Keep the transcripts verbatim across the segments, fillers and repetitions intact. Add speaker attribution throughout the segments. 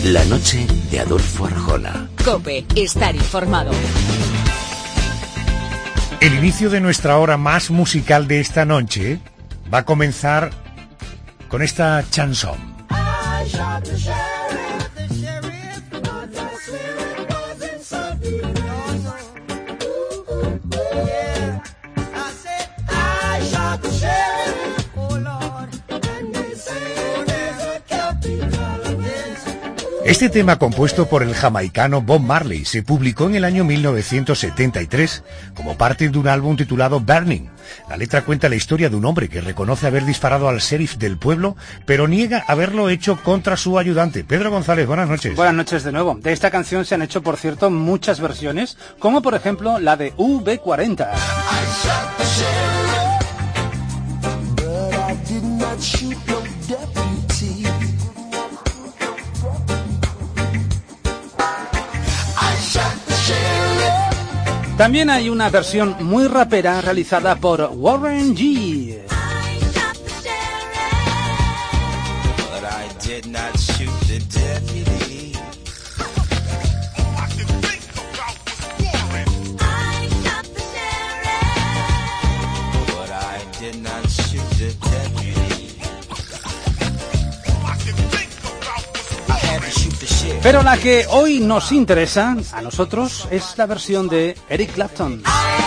Speaker 1: La noche de Adolfo Arjona.
Speaker 2: COPE, estar informado.
Speaker 3: El inicio de nuestra hora más musical de esta noche va a comenzar con esta chanson. Este tema, compuesto por el jamaicano Bob Marley, se publicó en el año mil novecientos setenta y tres como parte de un álbum titulado Burning. La letra cuenta la historia de un hombre que reconoce haber disparado al sheriff del pueblo, pero niega haberlo hecho contra su ayudante. Pedro González, buenas noches.
Speaker 4: Buenas noches de nuevo. De esta canción se han hecho, por cierto, muchas versiones, como por ejemplo la de U B cuarenta. También hay una versión muy rapera realizada por Warren G. Pero la que hoy nos interesa a nosotros es la versión de Eric Clapton.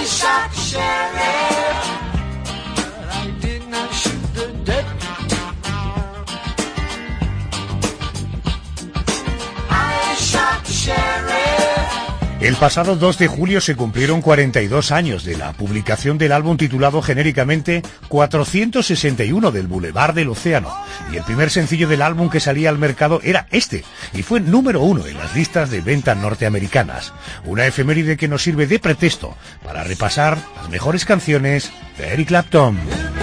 Speaker 3: El pasado dos de julio se cumplieron cuarenta y dos años de la publicación del álbum titulado genéricamente cuatrocientos sesenta y uno del Boulevard del Océano, y el primer sencillo del álbum que salía al mercado era este, y fue número uno en las listas de ventas norteamericanas. Una efeméride que nos sirve de pretexto para repasar las mejores canciones de Eric Clapton.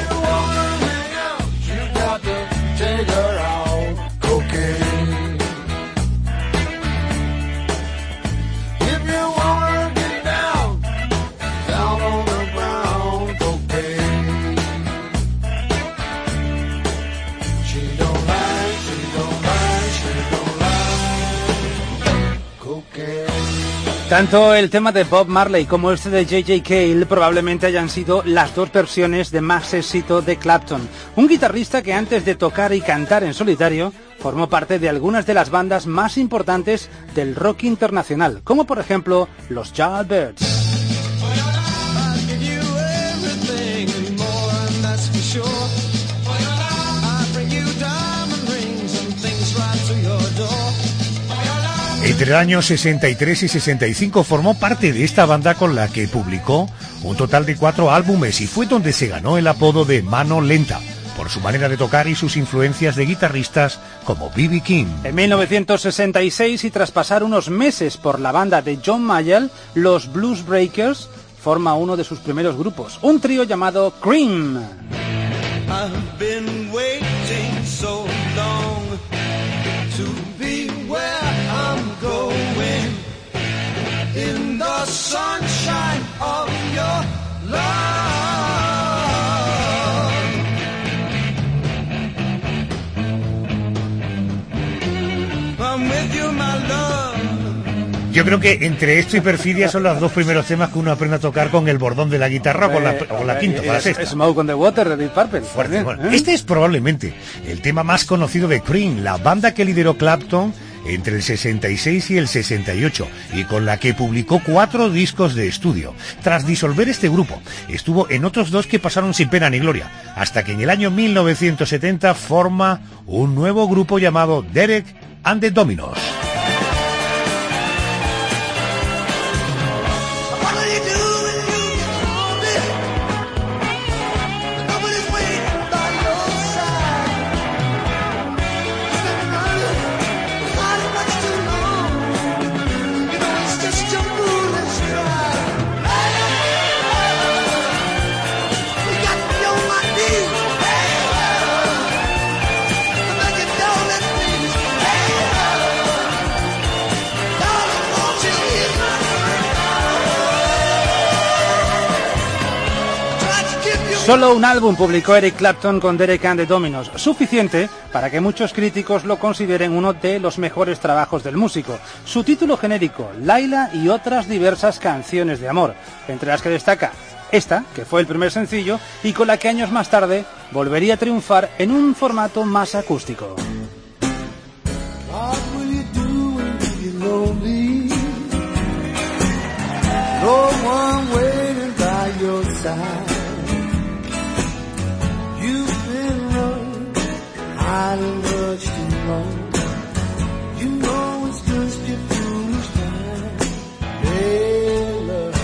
Speaker 4: Tanto el tema de Bob Marley como este de J J Cale probablemente hayan sido las dos versiones de más éxito de Clapton, un guitarrista que antes de tocar y cantar en solitario formó parte de algunas de las bandas más importantes del rock internacional, como por ejemplo los Yardbirds.
Speaker 3: Entre el año sesenta y tres y sesenta y cinco formó parte de esta banda con la que publicó un total de cuatro álbumes y fue donde se ganó el apodo de Mano Lenta, por su manera de tocar y sus influencias de guitarristas como B B King.
Speaker 4: En mil novecientos sesenta y seis, y tras pasar unos meses por la banda de John Mayall, los Blues Breakers forma uno de sus primeros grupos, un trío llamado Cream.
Speaker 5: I've been waiting so long to be where I'm going in the sunshine of your love. I'm with you, my love.
Speaker 3: Yo creo que entre esto y Perfidia son los dos primeros temas que uno aprende a tocar con el bordón de la guitarra o con la, o con la quinta, con la sexta.
Speaker 4: Smoke on the Water de Deep Purple.
Speaker 3: Fuerte, bueno. Este es probablemente el tema más conocido de Cream, la banda que lideró Clapton entre el sesenta y seis y el sesenta y ocho, y con la que publicó cuatro discos de estudio. Tras disolver este grupo, estuvo en otros dos que pasaron sin pena ni gloria, hasta que en el año mil novecientos setenta forma un nuevo grupo llamado Derek and the Dominos.
Speaker 4: Solo un álbum publicó Eric Clapton con Derek and the Dominos, suficiente para que muchos críticos lo consideren uno de los mejores trabajos del músico. Su título genérico, Laila y otras diversas canciones de amor, entre las que destaca esta, que fue el primer sencillo y con la que años más tarde volvería a triunfar en un formato más acústico.
Speaker 5: I much too long. You know it's just your foolish time. Hey, love,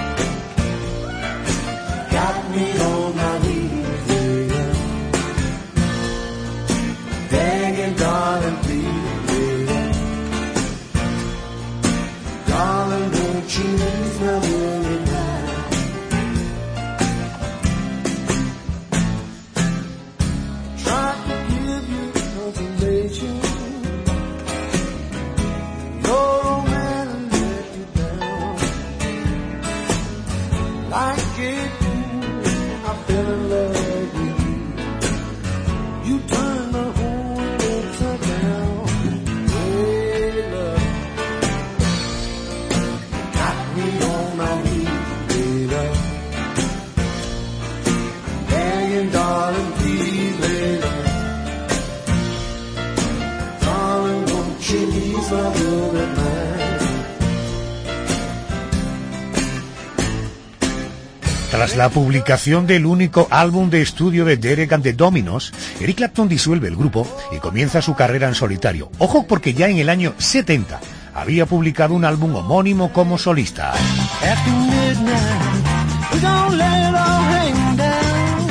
Speaker 5: got me on my knees, yeah. Begging, darling, please, yeah. Darling, won't you ease my worry now? Try to give you consolation. Your old man let you down. Like it, I fell in love with you. You turned the whole world upside down. Hey, love, got me on my knees, baby. Begging, darling, please, baby. Darling, won't you ease my worry mind?
Speaker 3: Tras la publicación del único álbum de estudio de Derek and the Dominos, Eric Clapton disuelve el grupo y comienza su carrera en solitario. Ojo, porque ya en el año setenta había publicado un álbum homónimo como solista.
Speaker 5: After midnight, we gon' let it all hang down.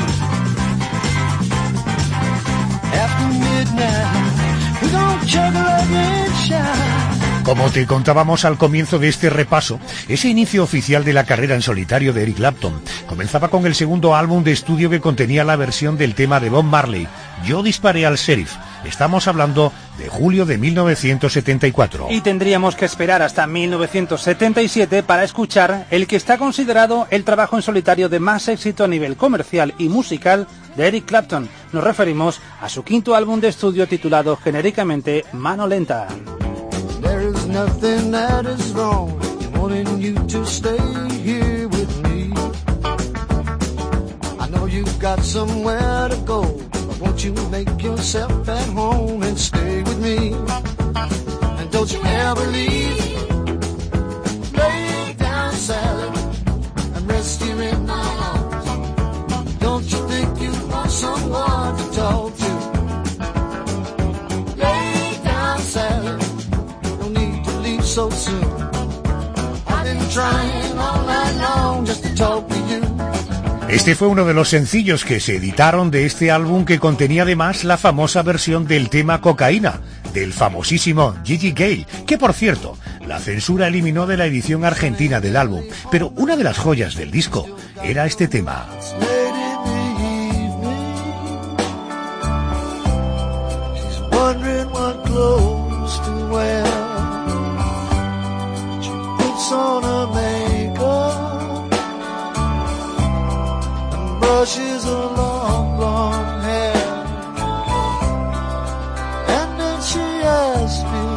Speaker 5: After midnight, we gon' chug up and shout.
Speaker 3: Como te contábamos al comienzo de este repaso, ese inicio oficial de la carrera en solitario de Eric Clapton comenzaba con el segundo álbum de estudio que contenía la versión del tema de Bob Marley, Yo disparé al sheriff. Estamos hablando de julio de mil novecientos setenta y cuatro.
Speaker 4: Y tendríamos que esperar hasta mil novecientos setenta y siete para escuchar el que está considerado el trabajo en solitario de más éxito a nivel comercial y musical de Eric Clapton. Nos referimos a su quinto álbum de estudio titulado genéricamente Mano Lenta.
Speaker 5: There is nothing that is wrong in wanting you to stay here with me. I know you've got somewhere to go, but won't you make yourself at home and stay with me? And don't you ever leave. Lay down, Sally, and rest here in my arms. Don't you think you want someone to talk to? Lay down, Sally, so soon. I've been trying all night long just to talk to you.
Speaker 3: Este fue uno de los sencillos que se editaron de este álbum, que contenía además la famosa versión del tema Cocaína, del famosísimo Gigi Gale, que por cierto, la censura eliminó de la edición argentina del álbum. Pero una de las joyas del disco era este tema.
Speaker 5: On her makeup and brushes her long blonde hair, and then she asked me,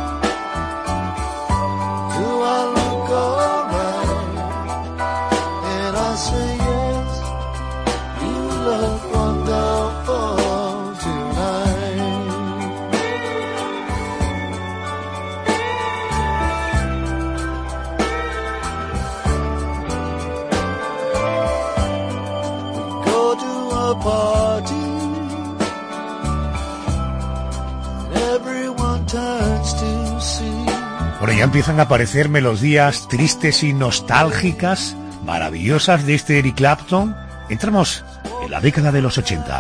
Speaker 5: do I look alright? And I say yes, you look wonderful tonight. Party, everyone turns to see.
Speaker 3: Bueno, ya empiezan a aparecer melodías tristes y nostálgicas, maravillosas de este Eric Clapton. Entramos en la década de los ochenta.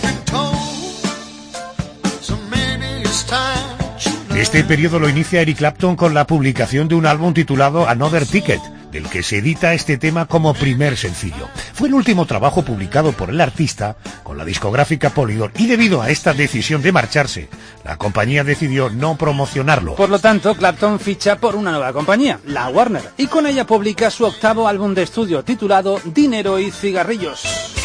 Speaker 3: Este periodo lo inicia Eric Clapton con la publicación de un álbum titulado Another Ticket, del que se edita este tema como primer sencillo. Fue el último trabajo publicado por el artista con la discográfica Polydor, y debido a esta decisión de marcharse, La compañía decidió no promocionarlo.
Speaker 4: Por lo tanto, Clapton ficha por una nueva compañía, la Warner, y con ella publica su octavo álbum de estudio titulado Dinero y Cigarrillos.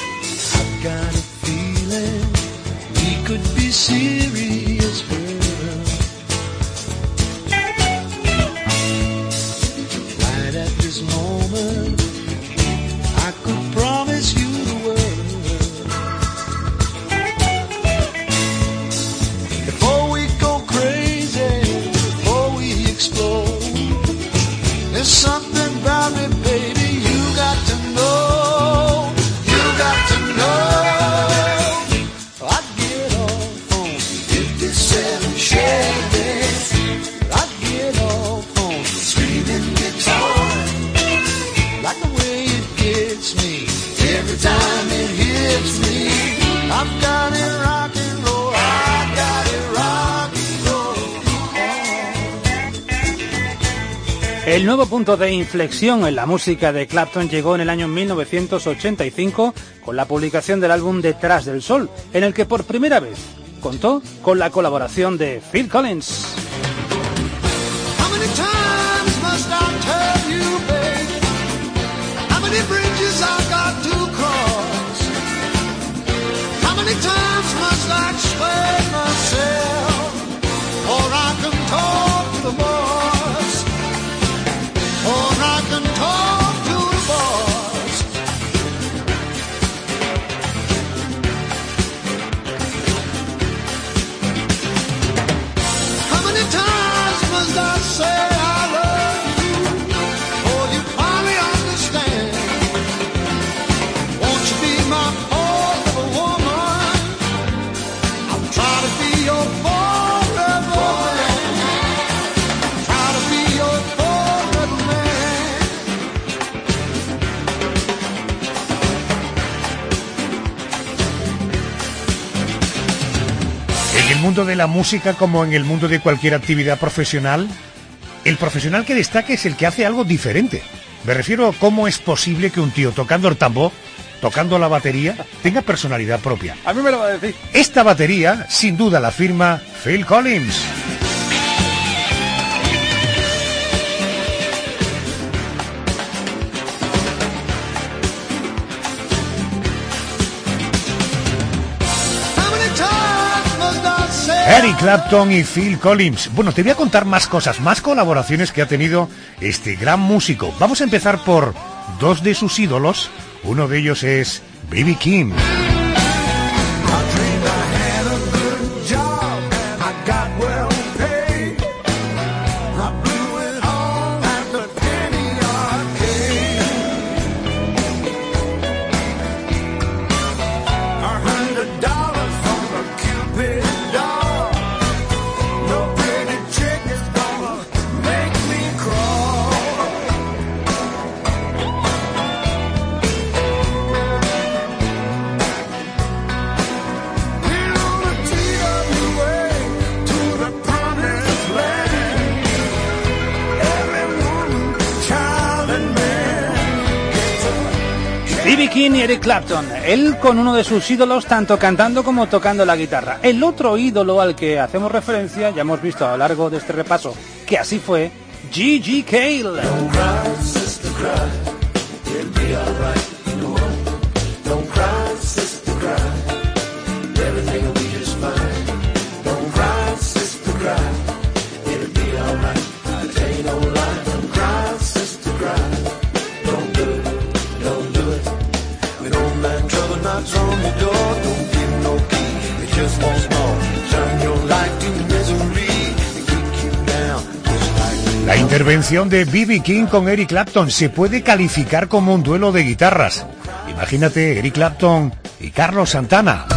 Speaker 5: There's something about me, baby, you got to know, you got to know. I get off on fifty-seven Chevys, I get off on screaming guitar. Like the way it gets me, every time it hits me. I've got it rock and roll, I got it rock and roll.
Speaker 4: El nuevo punto de inflexión en la música de Clapton llegó en el año mil novecientos ochenta y cinco con la publicación del álbum Detrás del Sol, en el que por primera vez contó con la colaboración de Phil Collins.
Speaker 5: How many times must I tell you, babe? How many bridges I got to cross? How many times must I explain myself? Or I can talk to the boss. Or I can talk to the boss. How many times must I say I love you before you finally understand? Won't you be my forever woman? I'll try to be your forever man. Try to be your forever man.
Speaker 3: En el mundo de la música, como en el mundo de cualquier actividad profesional, el profesional que destaca es el que hace algo diferente. Me refiero a cómo es posible que un tío tocando el tambor, tocando la batería, tenga personalidad propia.
Speaker 4: A mí me lo va a decir.
Speaker 3: Esta batería, sin duda, la firma Phil Collins.
Speaker 5: How many times must I say
Speaker 3: Eric Clapton y Phil Collins. Bueno, te voy a contar más cosas, más colaboraciones que ha tenido este gran músico. Vamos a empezar por dos de sus ídolos. Uno de ellos es B B King.
Speaker 4: B B King y Eric Clapton, él con uno de sus ídolos tanto cantando como tocando la guitarra. El otro ídolo al que hacemos referencia, ya hemos visto a lo largo de este repaso, que así fue, G G Cale.
Speaker 3: La intervención de B B King con Eric Clapton se puede calificar como un duelo de guitarras. Imagínate Eric Clapton y Carlos Santana.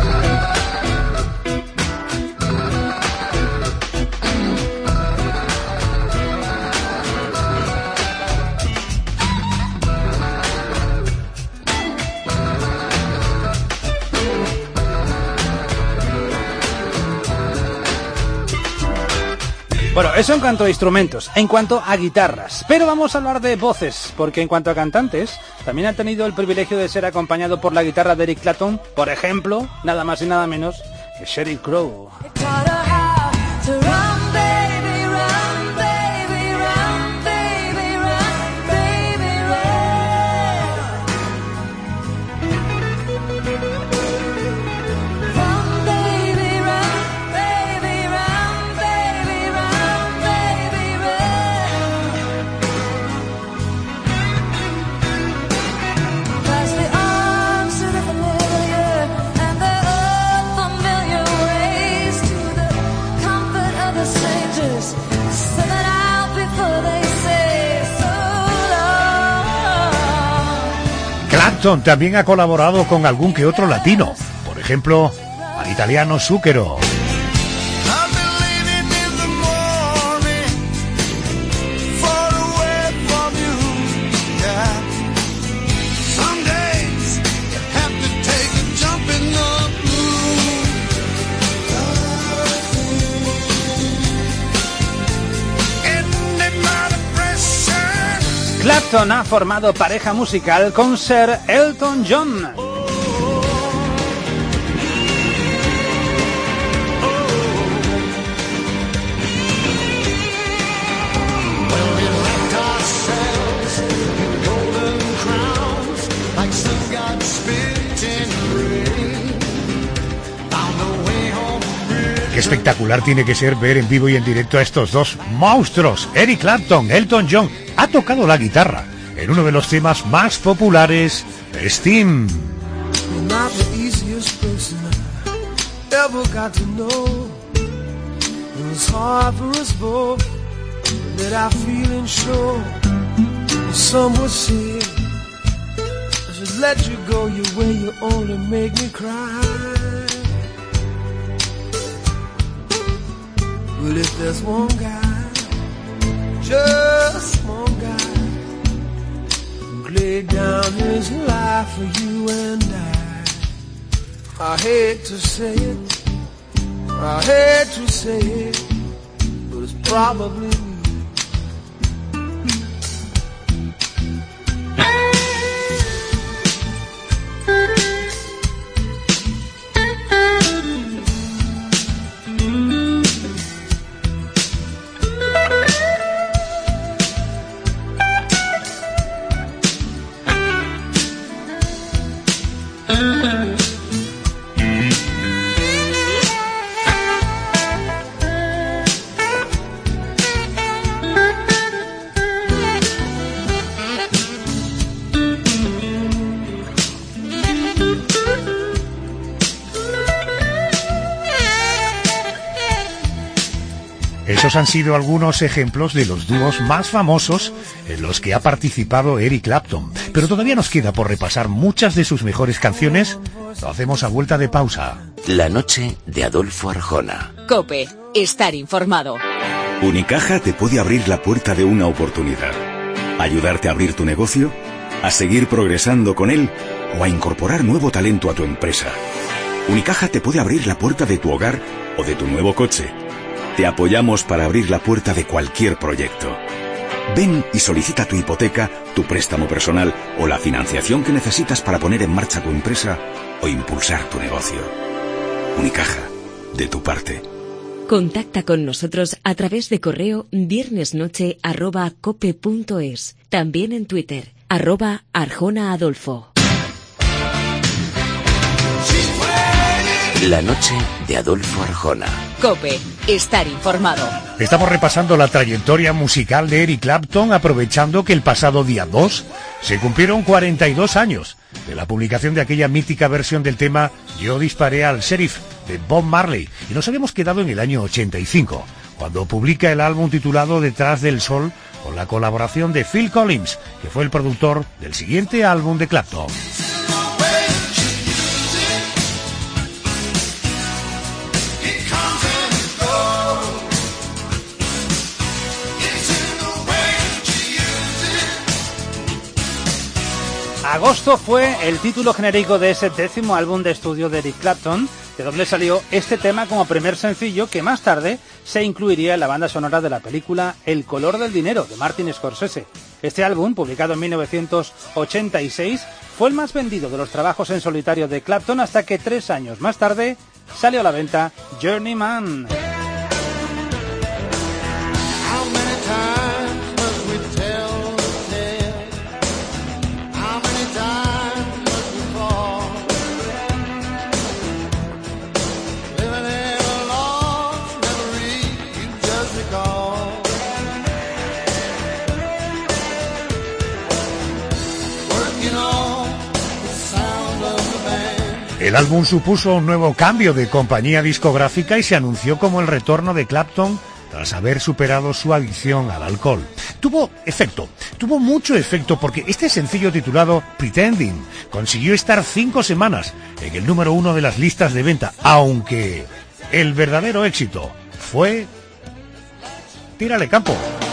Speaker 4: Bueno, eso en cuanto a instrumentos, en cuanto a guitarras. Pero vamos a hablar de voces, porque en cuanto a cantantes, también han tenido el privilegio de ser acompañado por la guitarra de Eric Clapton, por ejemplo, nada más y nada menos que Sheryl Crow.
Speaker 6: It taught her how
Speaker 3: Clapton también ha colaborado con algún que otro latino, por ejemplo, al italiano Zucchero.
Speaker 4: Clapton ha formado pareja musical con Sir Elton John.
Speaker 3: Qué espectacular tiene que ser ver en vivo y en directo a estos dos monstruos. Eric Clapton, Elton John, ha tocado la guitarra en uno de los temas más populares de Steam.
Speaker 5: Well, if there's one guy, just one guy, who laid down his life for you and I, I hate to say it, I hate to say it, but it's probably me.
Speaker 3: Esos han sido algunos ejemplos de los dúos más famosos en los que ha participado Eric Clapton. Pero todavía nos queda por repasar muchas de sus mejores canciones. Lo hacemos a vuelta de pausa.
Speaker 1: La noche de Adolfo Arjona.
Speaker 2: COPE. Estar informado.
Speaker 6: Unicaja te puede abrir la puerta de una oportunidad. Ayudarte a abrir tu negocio, a seguir progresando con él o a incorporar nuevo talento a tu empresa. Unicaja te puede abrir la puerta de tu hogar o de tu nuevo coche. Te apoyamos para abrir la puerta de cualquier proyecto. Ven y solicita tu hipoteca, tu préstamo personal o la financiación que necesitas para poner en marcha tu empresa o impulsar tu negocio. Unicaja, de tu parte.
Speaker 7: Contacta con nosotros a través de correo viernesnoche arroba cope punto es. También en Twitter, arroba Arjona Adolfo.
Speaker 1: La noche de Adolfo Arjona.
Speaker 2: COPE. Estar informado.
Speaker 3: Estamos repasando la trayectoria musical de Eric Clapton, aprovechando que el pasado día dos se cumplieron cuarenta y dos años de la publicación de aquella mítica versión del tema Yo disparé al sheriff de Bob Marley, y nos habíamos quedado en el año ochenta y cinco, cuando publica el álbum titulado Detrás del Sol, con la colaboración de Phil Collins, que fue el productor del siguiente álbum de Clapton.
Speaker 4: Agosto fue el título genérico de ese décimo álbum de estudio de Eric Clapton, de donde salió este tema como primer sencillo que más tarde se incluiría en la banda sonora de la película El color del dinero de Martin Scorsese. Este álbum, publicado en mil novecientos ochenta y seis, fue el más vendido de los trabajos en solitario de Clapton hasta que tres años más tarde salió a la venta Journeyman.
Speaker 3: El álbum supuso un nuevo cambio de compañía discográfica y se anunció como el retorno de Clapton tras haber superado su adicción al alcohol. Tuvo efecto, tuvo mucho efecto porque este sencillo titulado Pretending consiguió estar cinco semanas en el número uno de las listas de venta, aunque el verdadero éxito fue Tírale Campo.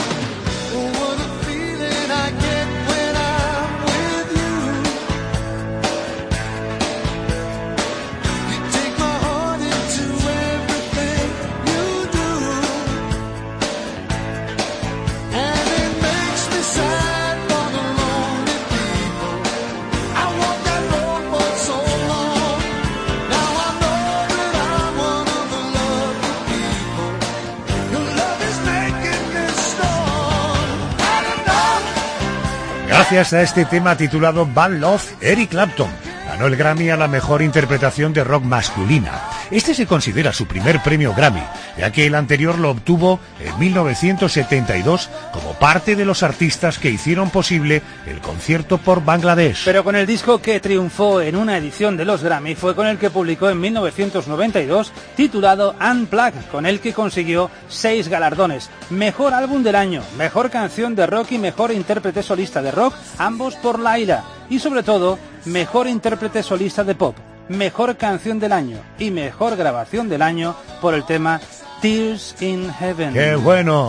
Speaker 3: Gracias a este tema titulado Bad Love, Eric Clapton ganó el Grammy a la mejor interpretación de rock masculina. Este se considera su primer premio Grammy, ya que el anterior lo obtuvo en mil novecientos setenta y dos como parte de los artistas que hicieron posible el concierto por Bangladesh.
Speaker 4: Pero con el disco que triunfó en una edición de los Grammy fue con el que publicó en mil novecientos noventa y dos, titulado Unplugged, con el que consiguió seis galardones: Mejor Álbum del Año, Mejor Canción de Rock y Mejor Intérprete Solista de Rock, ambos por Lyra, y sobre todo, Mejor Intérprete Solista de Pop, Mejor Canción del Año y Mejor Grabación del Año por el tema Tears in Heaven.
Speaker 3: ¡Qué bueno!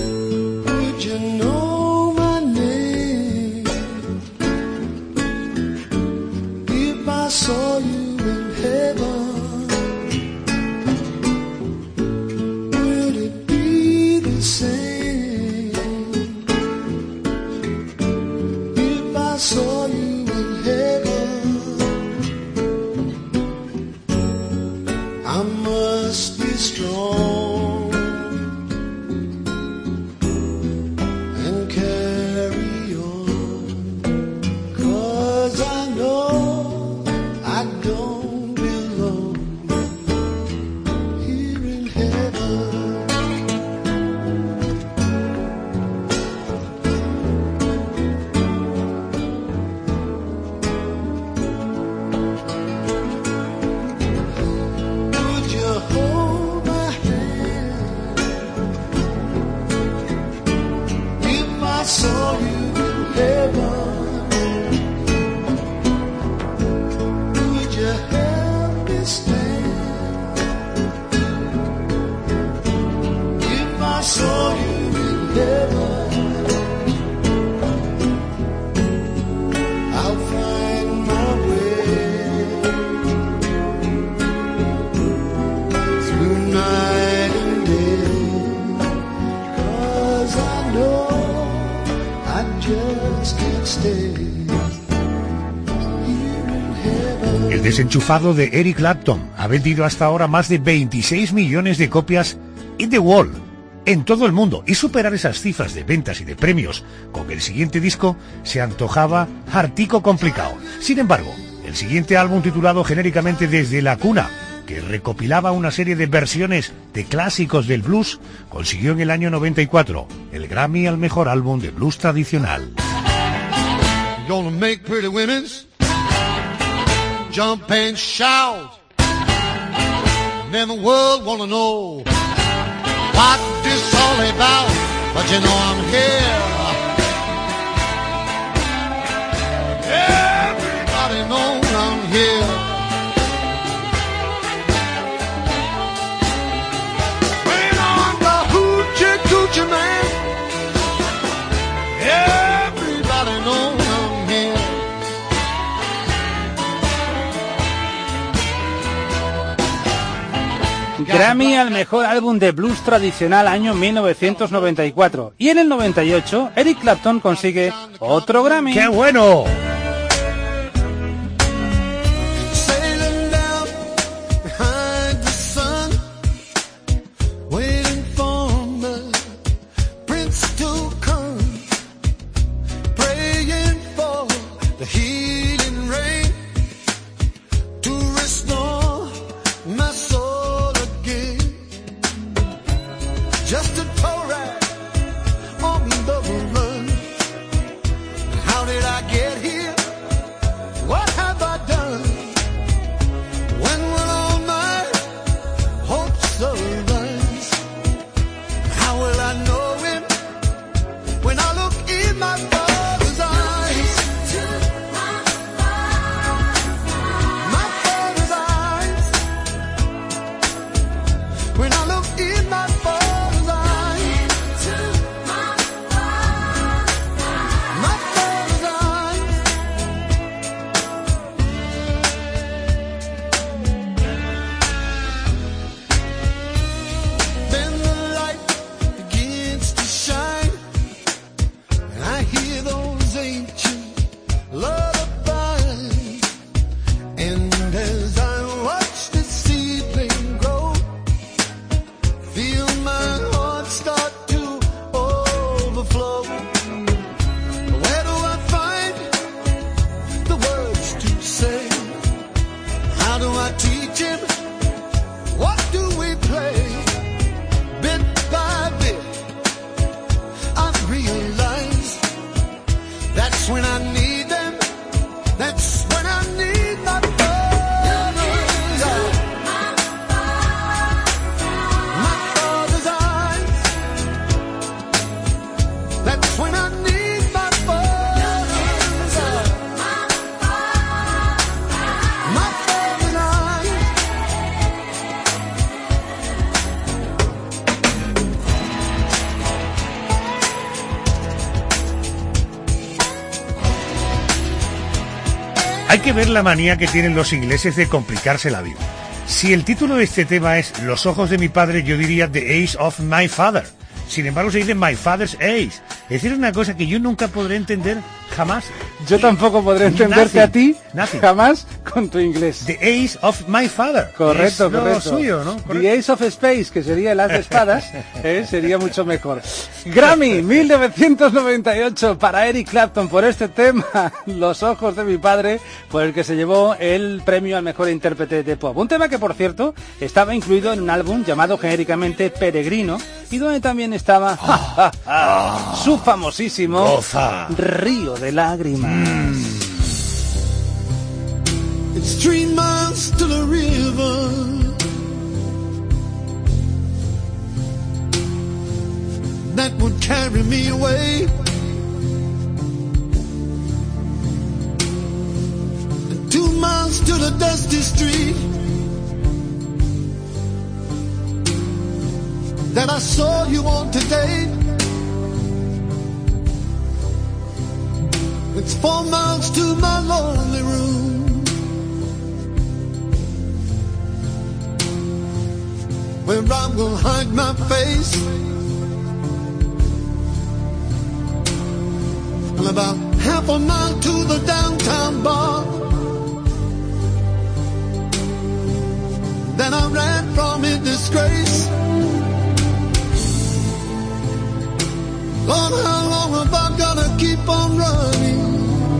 Speaker 3: El desenchufado de Eric Clapton ha vendido hasta ahora más de veintiséis millones de copias in the world, en todo el mundo, y superar esas cifras de ventas y de premios con el siguiente disco se antojaba hartico complicado. Sin embargo, el siguiente álbum, titulado genéricamente Desde la Cuna, que recopilaba una serie de versiones de clásicos del blues, consiguió en el año noventa y cuatro el Grammy al mejor álbum de blues tradicional.
Speaker 5: Gonna make pretty women's jump and shout, and then the world wanna know what this all about. But you know I'm here. Everybody knows I'm here. When on the hoochie coochie man, everybody knows I'm here.
Speaker 4: Grammy al mejor álbum de blues tradicional año mil novecientos noventa y cuatro. Y en el noventa y ocho, Eric Clapton consigue otro Grammy.
Speaker 3: ¡Qué bueno!
Speaker 5: feel my heart start to overflow. Where do I find the words to say? How do I teach him? What do we play? Bit by bit, I realize that's when I need them. That's when I need my
Speaker 3: Hay que ver la manía que tienen los ingleses de complicarse la vida. Si el título de este tema es Los ojos de mi padre, yo diría The Eyes of My Father. Sin embargo, se dice My Father's Eyes. Es decir, una cosa que yo nunca podré entender jamás.
Speaker 4: Yo tampoco podré entenderte
Speaker 3: Nothing.
Speaker 4: a ti
Speaker 3: Nothing.
Speaker 4: jamás con tu inglés.
Speaker 3: The Eyes of My Father.
Speaker 4: Correcto,
Speaker 3: es lo
Speaker 4: correcto.
Speaker 3: suyo, ¿no?
Speaker 4: The
Speaker 3: Correcto.
Speaker 4: Ace of Space, que sería el as de espadas, eh, sería mucho mejor. Grammy mil novecientos noventa y ocho para Eric Clapton por este tema, Los ojos de mi padre, por el que se llevó el premio al mejor intérprete de pop. Un tema que, por cierto, estaba incluido en un álbum llamado genéricamente Peregrino, y donde también estaba ja, ja, ja, su famosísimo
Speaker 3: Goza.
Speaker 4: Río de Lágrimas. Mm.
Speaker 5: It's three miles to the river. That would carry me away. And two miles to the dusty street that I saw you on today. It's four miles to my lonely room. Where I will hide my face. And about half a mile to the downtown bar. Then I ran from in disgrace. Lord, how long have I gotta keep on running?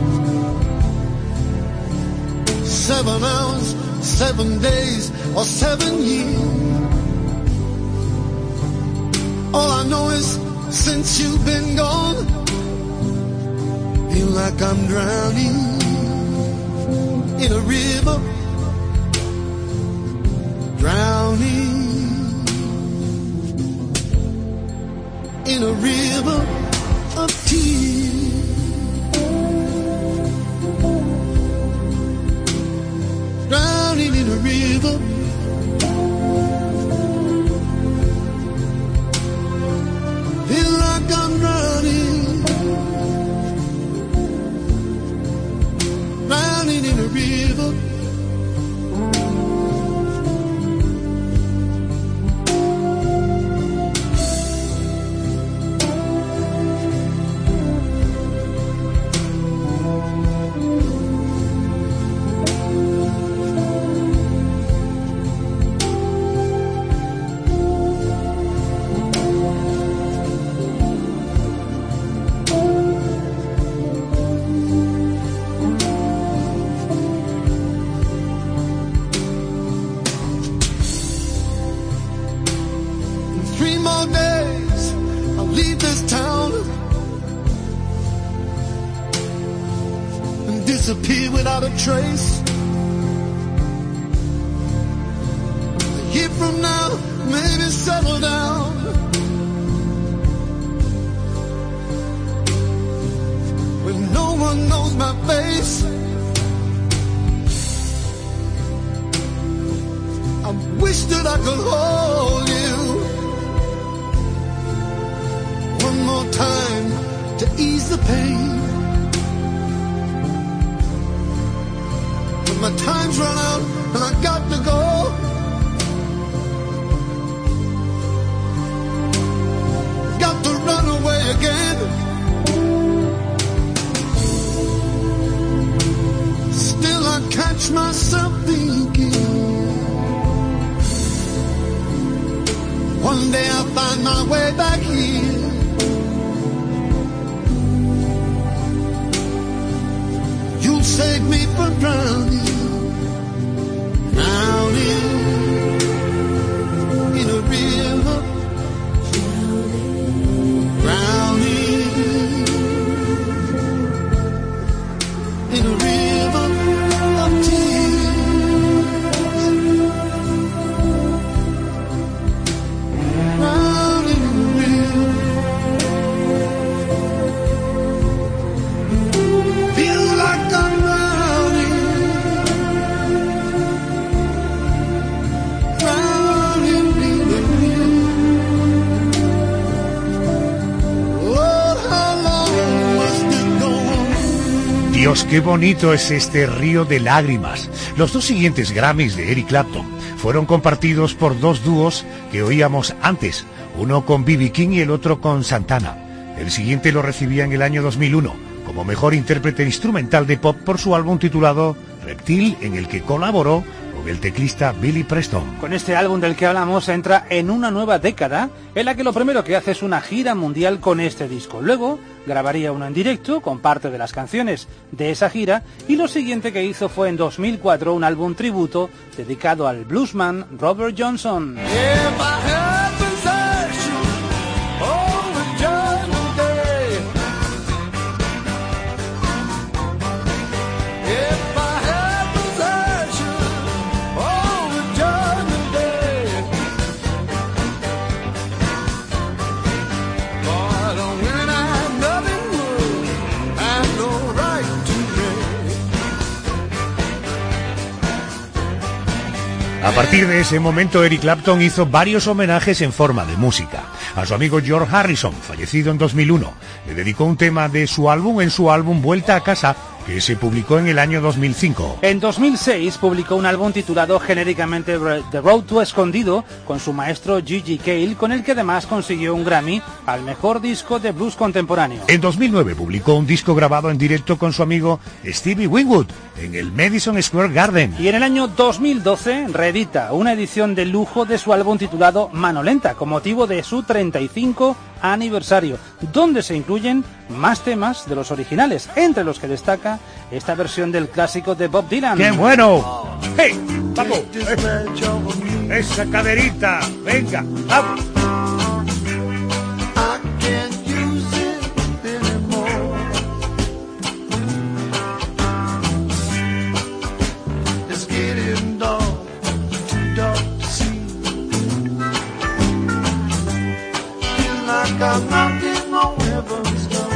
Speaker 5: Seven hours, seven days, or seven years. All I know is since you've been gone, feel like I'm drowning in a river, drowning in a river of tears. Drowning in a river. Feel like I'm drowning. Drowning in a river. Disappear without a trace. A year from now, maybe settle down. When no one knows my face. I wish that I could hold you one more time to ease the pain. My time's run out and I got to go. Got to run away again. Still I catch myself thinking, One day I'll find my way back here. You'll save me from drowning, drowning in a river, drowning in a river of tears, drowning in a river. Feel like I'm drowning, drowning in a river. Oh, how long must it go on?
Speaker 3: Dios, qué bonito es este río de lágrimas. Los dos siguientes Grammys de Eric Clapton fueron compartidos por dos dúos que oíamos antes, uno con B B King y el otro con Santana. El siguiente lo recibía en el año dos mil uno como mejor intérprete instrumental de pop por su álbum titulado Reptile, en el que colaboró con el teclista Billy Preston.
Speaker 4: Con este álbum del que hablamos entra en una nueva década en la que lo primero que hace es una gira mundial con este disco. Luego grabaría uno en directo con parte de las canciones de esa gira y lo siguiente que hizo fue en dos mil cuatro un álbum tributo dedicado al bluesman Robert Johnson.
Speaker 5: If I had possession over Judgment Day, if I had possession over Judgment Day, but when I had nothing more, I had no right to pray.
Speaker 3: A partir de ese momento, Eric Clapton hizo varios homenajes en forma de música. A su amigo George Harrison, fallecido en dos mil uno, le dedicó un tema de su álbum en su álbum Vuelta a Casa, que se publicó en el año dos mil cinco.
Speaker 4: En dos mil seis publicó un álbum titulado genéricamente The Road to Escondido con su maestro G G Cale, con el que además consiguió un Grammy al mejor disco de blues contemporáneo.
Speaker 3: En dos mil nueve publicó un disco grabado en directo con su amigo Stevie Winwood en el Madison Square Garden.
Speaker 4: Y en el año dos mil doce reedita una edición de lujo de su álbum titulado Mano Lenta, con motivo de su treinta y cinco aniversario, donde se incluyen más temas de los originales, entre los que destaca esta versión del clásico de Bob Dylan.
Speaker 3: ¡Qué bueno! ¡Hey! ¡Vamos! ¡Eh! ¡Esa caderita! ¡Venga! ¡Vamos!
Speaker 5: I can't use it anymore. It's getting dark, too dark to see. Feel like I'm knocking on heaven's door.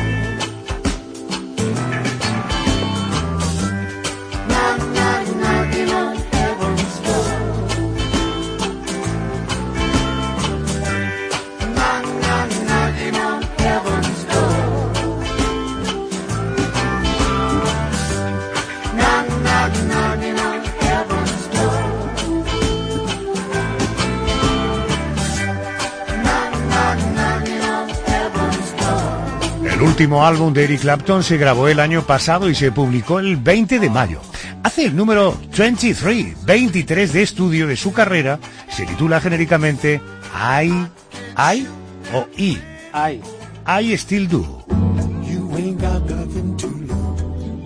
Speaker 5: Knock, knock, knocking on heaven's door. Knock, knock, knocking on heaven's door. Knock, knock, knocking on heaven's door. Knock, knock, knocking on heaven's door.
Speaker 3: El último álbum de Eric Clapton se grabó el año pasado y se publicó el veinte de mayo. Hace el número veintitrés, veintitrés de estudio de su carrera. Se titula genéricamente I, I o I.
Speaker 4: Ay.
Speaker 3: I Still Do.
Speaker 5: You ain't got nothing to lose.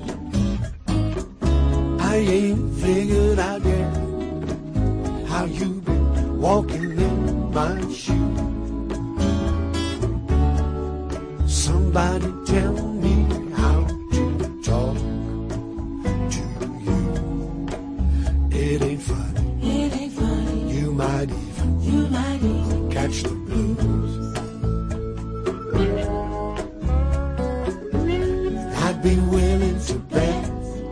Speaker 5: I ain't figured out yet how you been walking in my shoes. Somebody tell me how to talk to you. It ain't funny. It ain't funny. You might even. You might even catch the blues. I'd be willing to bet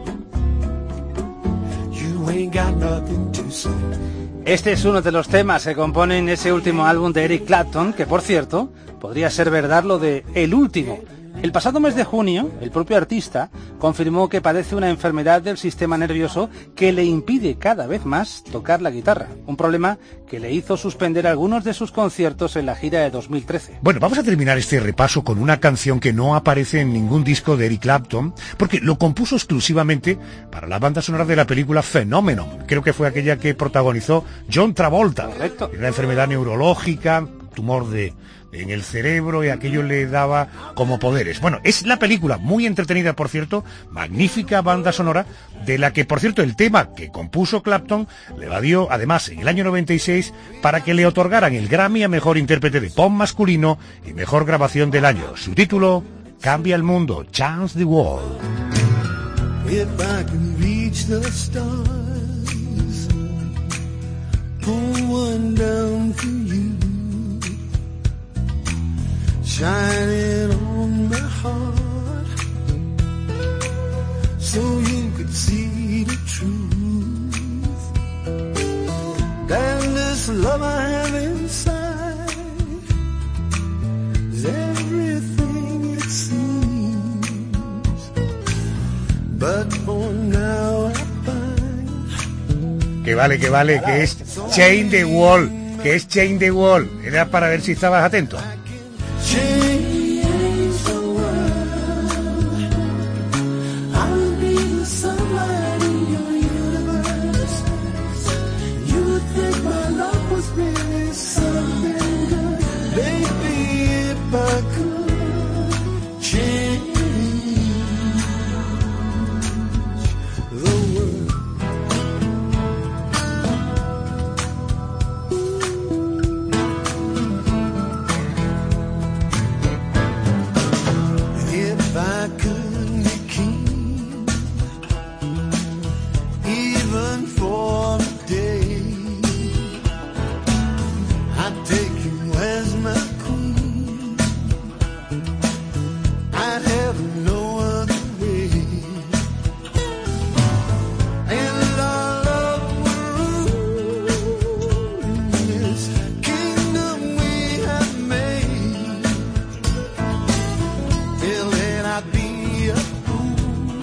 Speaker 5: you ain't got nothing to say.
Speaker 4: Este es uno de los temas que componen ese último álbum de Eric Clapton, que por cierto, podría ser verdad lo de el último, El pasado mes de junio, el propio artista confirmó que padece una enfermedad del sistema nervioso que le impide cada vez más tocar la guitarra, un problema que le hizo suspender algunos de sus conciertos en la gira de dos mil trece.
Speaker 3: Bueno, vamos a terminar este repaso con una canción que no aparece en ningún disco de Eric Clapton, porque lo compuso exclusivamente para la banda sonora de la película Phenomenon. Creo que fue aquella que protagonizó John Travolta.
Speaker 4: Correcto.
Speaker 3: Una enfermedad neurológica, tumor de en el cerebro, y aquello le daba como poderes. Bueno, es la película, muy entretenida, por cierto, magnífica banda sonora, de la que, por cierto, el tema que compuso Clapton le valió, además, en el año noventa y seis, para que le otorgaran el Grammy a Mejor Intérprete de Pop Masculino y Mejor Grabación del Año. Su título, Cambia el Mundo, Change the World.
Speaker 5: If I can reach the stars, pull one down for you, shining on my heart, so you could see the truth. And this love I have inside is everything it seems, but for now I find.
Speaker 3: Que vale, que vale, que es Change the World, que es Change the World. Era para ver si estabas atento.
Speaker 5: Change the world. I'll be the sunlight in your universe. You would think my love was really something good. Baby, if I could change the world. If I could be king, even for a day, I'd take you as my queen. I'd have no other way, and our love would rule in this kingdom we have made. Till then I'd be a fool,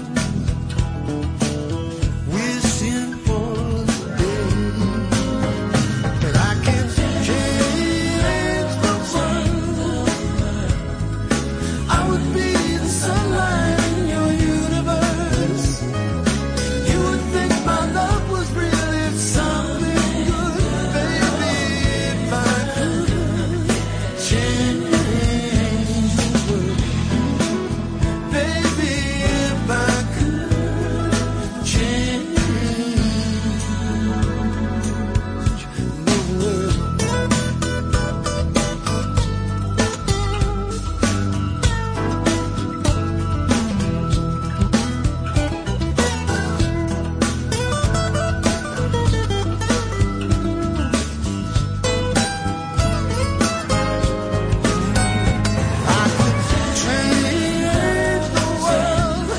Speaker 5: wishing for the day that I can change the world. I would be the sunlight in your universe. You would think my love was really something good. Baby, if I could change the world. Baby, if I could change the world. I could change the world.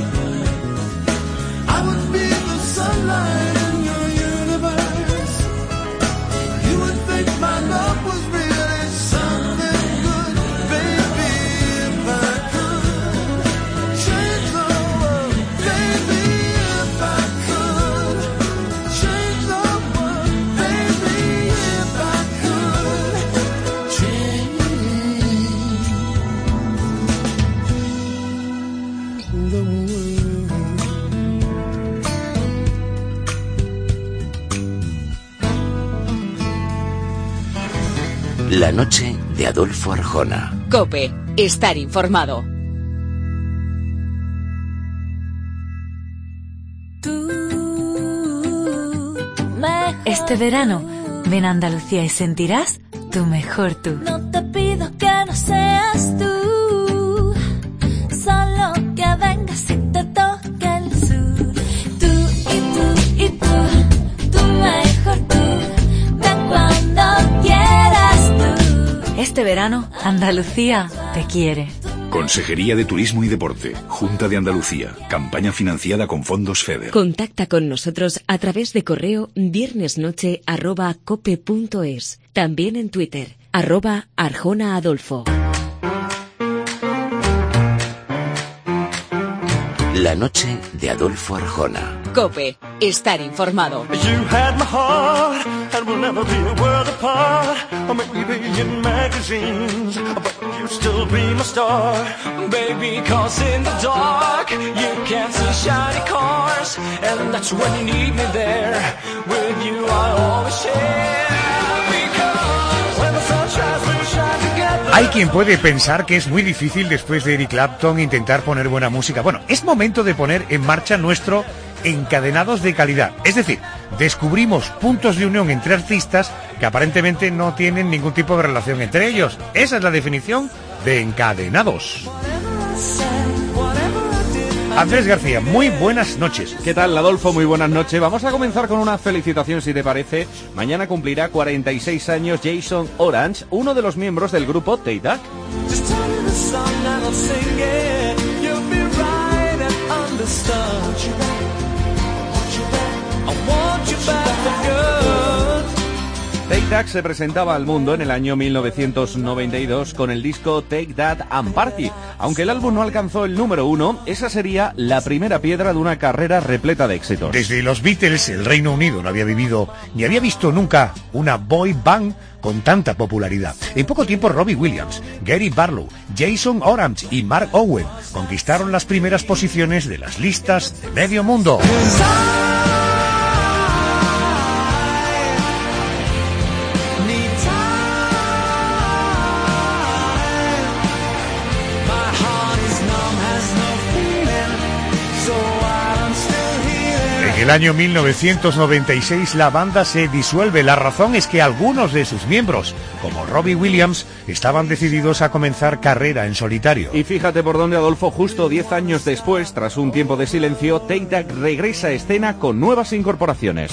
Speaker 5: I would be the sunlight in your universe. You would think my love was really something good. Baby, if I could change the world. Baby, if I could change the world. Baby, if I could change the world.
Speaker 1: La noche de Adolfo Arjona.
Speaker 2: COPE. Estar informado.
Speaker 8: Este verano, ven a Andalucía y sentirás tu mejor tú.
Speaker 9: No te pido que no seas tú, solo que vengas y te toque el sur. Tú y tú y tú, tu mejor tú, ven cuando quieras tú.
Speaker 8: Este verano, Andalucía te quiere.
Speaker 6: Consejería de Turismo y Deporte, Junta de Andalucía, campaña financiada con fondos FEDER.
Speaker 7: Contacta con nosotros a través de correo viernesnoche arroba cope punto es. También en Twitter, arroba Arjona Adolfo.
Speaker 1: La noche de Adolfo Arjona.
Speaker 2: COPE. Estar informado.
Speaker 5: You had my heart, and we'll never be a world apart. Or maybe in magazines, but you'll still be my star. Baby, cause in the dark, you can't see shiny cars. And that's when you need me there. With you I always share. Because when the sun shines, we shine together.
Speaker 3: Hay quien puede pensar que es muy difícil después de Eric Clapton intentar poner buena música. Bueno, es momento de poner en marcha nuestro Encadenados de calidad. Es decir, descubrimos puntos de unión entre artistas que aparentemente no tienen ningún tipo de relación entre ellos. Esa es la definición de encadenados. Andrés García, muy buenas noches.
Speaker 10: ¿Qué tal, Adolfo? Muy buenas noches. Vamos a comenzar con una felicitación, si te parece. Mañana cumplirá cuarenta y seis años Jason Orange, uno de los miembros del grupo Take That. Take That se presentaba al mundo en el año mil novecientos noventa y dos con el disco Take That and Party. Aunque el álbum no alcanzó el número uno, esa sería la primera piedra de una carrera repleta de éxitos.
Speaker 3: Desde los Beatles, el Reino Unido no había vivido ni había visto nunca una boy band con tanta popularidad. En poco tiempo, Robbie Williams, Gary Barlow, Jason Orange y Mark Owen conquistaron las primeras posiciones de las listas de medio mundo. En el año mil novecientos noventa y seis la banda se disuelve. La razón es que algunos de sus miembros, como Robbie Williams, estaban decididos a comenzar carrera en solitario.
Speaker 10: Y fíjate por dónde, Adolfo, justo diez años después, tras un tiempo de silencio, Take That regresa a escena con nuevas incorporaciones.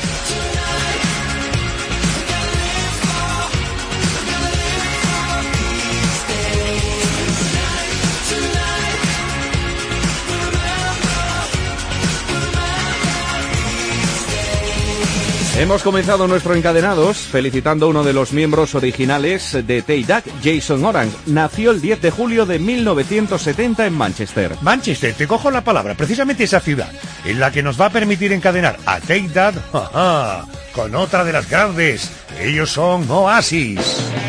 Speaker 10: Hemos comenzado nuestro Encadenados felicitando a uno de los miembros originales de Take That, Jason Orange. Nació el diez de julio de mil novecientos setenta en Manchester.
Speaker 3: Manchester, te cojo la palabra, precisamente esa ciudad, en la que nos va a permitir encadenar a Take That jaja, con otra de las grandes. Ellos son Oasis.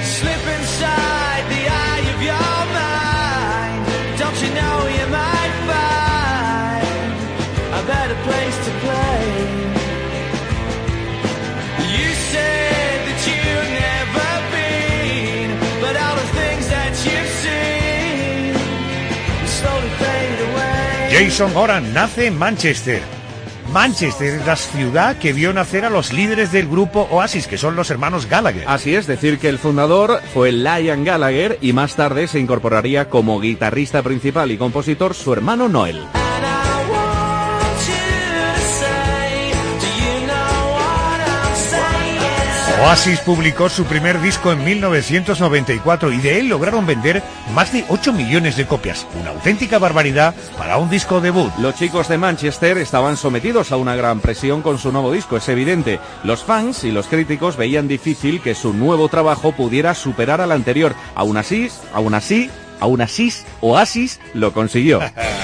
Speaker 3: Jason Orange nace en Manchester. Manchester es la ciudad que vio nacer a los líderes del grupo Oasis, que son los hermanos Gallagher.
Speaker 10: Así es, decir que el fundador fue Liam Gallagher y más tarde se incorporaría como guitarrista principal y compositor su hermano Noel.
Speaker 3: Oasis publicó su primer disco en mil novecientos noventa y cuatro y de él lograron vender más de ocho millones de copias, una auténtica barbaridad para un disco debut.
Speaker 10: Los chicos de Manchester estaban sometidos a una gran presión con su nuevo disco, es evidente. Los fans y los críticos veían difícil que su nuevo trabajo pudiera superar al anterior. Aún así, aún así, aún así, Oasis lo consiguió.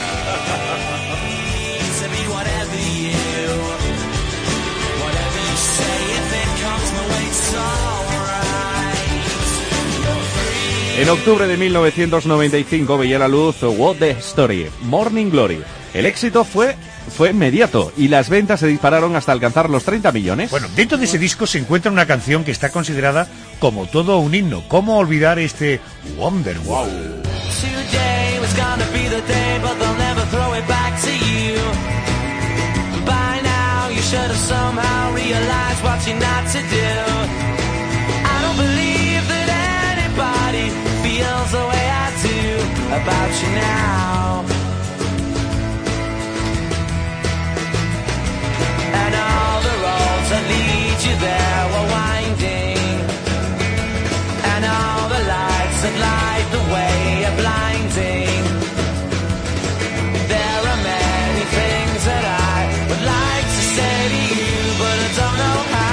Speaker 10: En octubre de mil novecientos noventa y cinco veía la luz What the Story, Morning Glory. El éxito fue, fue inmediato y las ventas se dispararon hasta alcanzar los treinta millones.
Speaker 3: Bueno, dentro de ese disco se encuentra una canción que está considerada como todo un himno. ¿Cómo olvidar este Wonderwall?
Speaker 5: Feels the way I do about you now. And all the roads that lead you there were winding. And all the lights that light the way are blinding. There are many things that I would like to say to you, but I don't know how.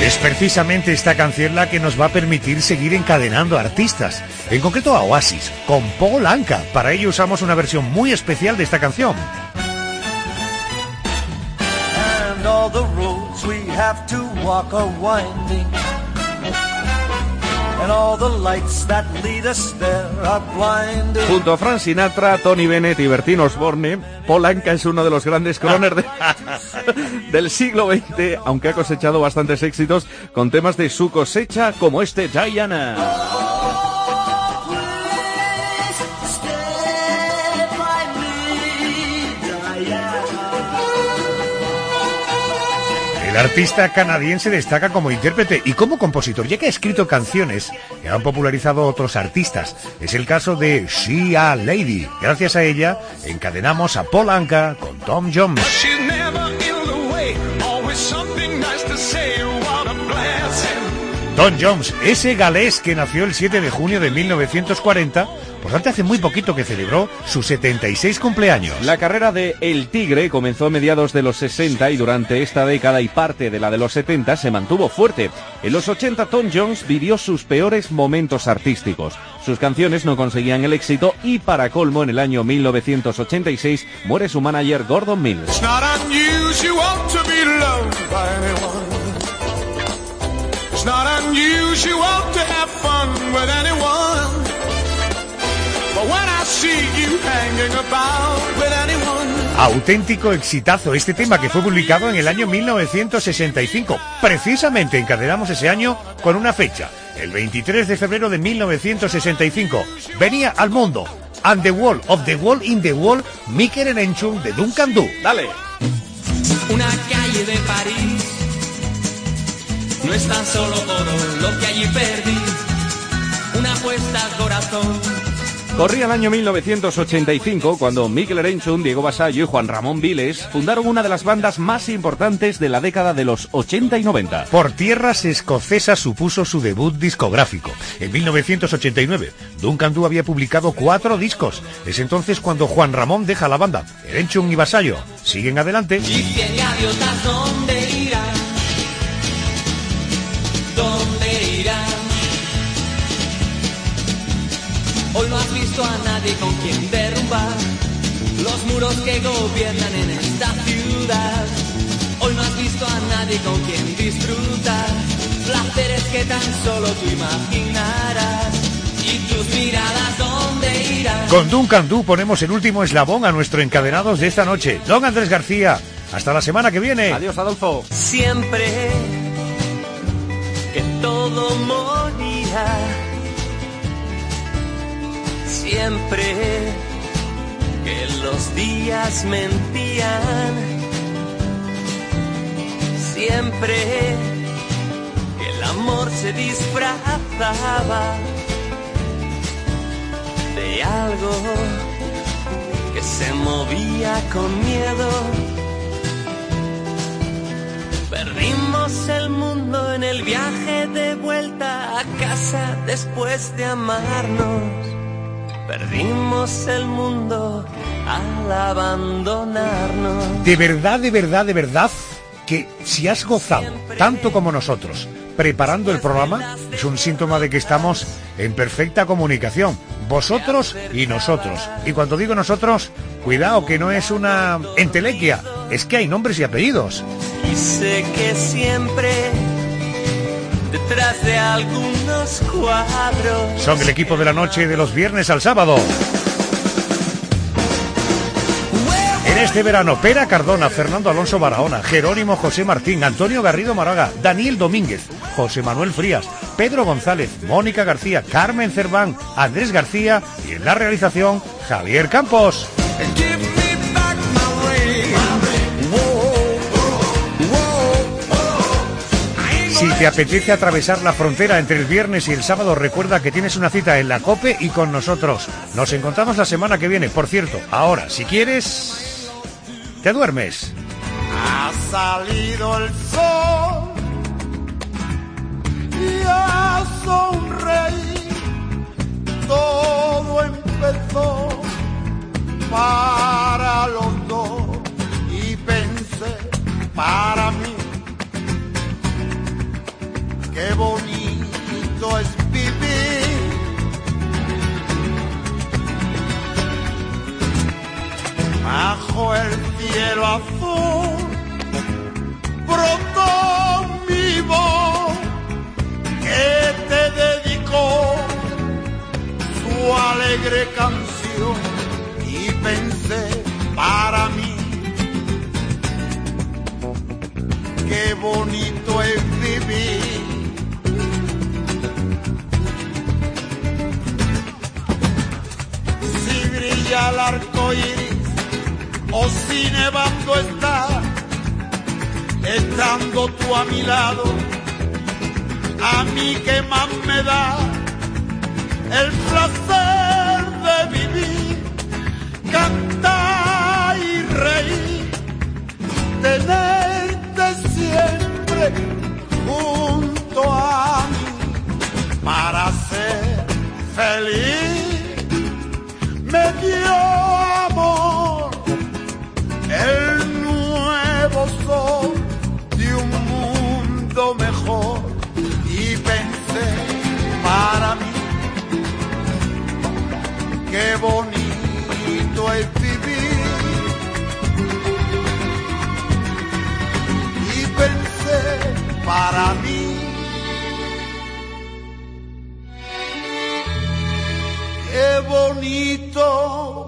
Speaker 3: Es precisamente esta canción la que nos va a permitir seguir encadenando artistas, en concreto a Oasis, con Paul Anka. Para ello usamos una versión muy especial de esta canción.
Speaker 5: And all the roads we have to walk are winding, and all the lights that lead us there are blinding.
Speaker 10: Junto a Frank Sinatra, Tony Bennett y Bertín Osborne, Paul Anka es uno de los grandes crooners de, del siglo veinte, aunque ha cosechado bastantes éxitos con temas de su cosecha como este Diana.
Speaker 3: El artista canadiense destaca como intérprete y como compositor, ya que ha escrito canciones que han popularizado otros artistas. Es el caso de She a Lady. Gracias a ella, encadenamos a Paul Anka con Tom Jones. Tom Jones, ese galés que nació el siete de junio de mil novecientos cuarenta, por tanto hace muy poquito que celebró sus setenta y seis cumpleaños.
Speaker 10: La carrera de El Tigre comenzó a mediados de los sesenta y durante esta década y parte de la de los setenta se mantuvo fuerte. En los ochenta Tom Jones vivió sus peores momentos artísticos. Sus canciones no conseguían el éxito y para colmo en el año mil novecientos ochenta y seis muere su manager Gordon Mills.
Speaker 5: It's not unusual to have fun with anyone, but when I see you hanging about with anyone.
Speaker 3: Auténtico exitazo este tema que fue publicado en el año mil novecientos sesenta y cinco. Precisamente encadenamos ese año con una fecha, el veintitrés de febrero de mil novecientos sesenta y cinco. Venía al mundo And the Wall of the Wall in the Wall, Mikel Erenchun de Duncan Du.
Speaker 10: Dale.
Speaker 11: Una calle de París no es tan solo oro lo que allí perdí, una apuesta al corazón.
Speaker 10: Corría el año mil novecientos ochenta y cinco cuando Mikel Erenchun, Diego Vasallo y Juan Ramón Viles fundaron una de las bandas más importantes de la década de los ochenta y noventa.
Speaker 3: Por tierras escocesas supuso su debut discográfico. En mil novecientos ochenta y nueve, Duncan Du había publicado cuatro discos. Es entonces cuando Juan Ramón deja la banda. Erenchun y Vasallo siguen adelante.
Speaker 11: Y si el gaviotas, ¿dónde irá? ¿Dónde irá? Hoy no has visto a nadie con quien derrumbar los muros que gobiernan en esta ciudad. Hoy no has visto a nadie con quien disfrutar placeres que tan solo tú imaginarás. Y tus miradas, ¿dónde irán?
Speaker 3: Con Duncan Du ponemos el último eslabón a nuestro encadenados de esta noche. Don Andrés García, hasta la semana que viene.
Speaker 10: Adiós, Adolfo.
Speaker 11: Siempre que todo morirá, siempre que los días mentían, siempre que el amor se disfrazaba de algo que se movía con miedo. Perdimos el mundo en el viaje de vuelta a casa después de amarnos. Perdimos el mundo al abandonarnos.
Speaker 3: De verdad, de verdad, de verdad, que si has gozado tanto como nosotros preparando el programa, es un síntoma de que estamos en perfecta comunicación, vosotros y nosotros. Y cuando digo nosotros, cuidado que no es una entelequia, es que hay nombres y apellidos.
Speaker 11: Y sé que siempre detrás de algunos cuadros
Speaker 3: son el equipo de la noche de los viernes al sábado. En este verano, Pera Cardona, Fernando Alonso Barahona, Jerónimo José Martín, Antonio Garrido Moraga, Daniel Domínguez, José Manuel Frías, Pedro González, Mónica García, Carmen Cerván, Andrés García y en la realización, Javier Campos. Si te apetece atravesar la frontera entre el viernes y el sábado, recuerda que tienes una cita en la COPE y con nosotros. Nos encontramos la semana que viene. Por cierto, ahora, si quieres, te duermes.
Speaker 5: Ha salido el sol y a sonreír. Todo empezó para los dos y pensé para mí. cielo azul brotó mi voz que te dedicó su alegre canción y pensé para mí qué bonito es vivir. Si brilla el arco iris o si nevando está, estando tú a mi lado, a mí que más me da el placer de vivir, cantar y reír, tenerte siempre junto a mí para ser feliz. Me dio amor el nuevo sol de un mundo mejor y pensé para mí qué bonito es vivir. Y pensé para mí qué bonito